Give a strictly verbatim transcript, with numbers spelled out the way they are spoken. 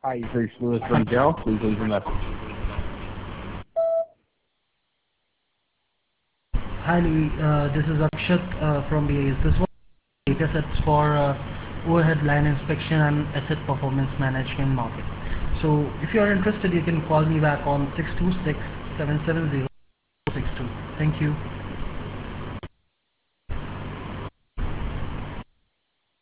Hi, you've reached Lewis from Dell. Please leave a message. Hi, Louis. Uh, this is Akshat uh, from B A S. This one data sets for uh, overhead line inspection and asset performance management market. So if you are interested, you can call me back on six two six, seven seven zero six two. Thank you.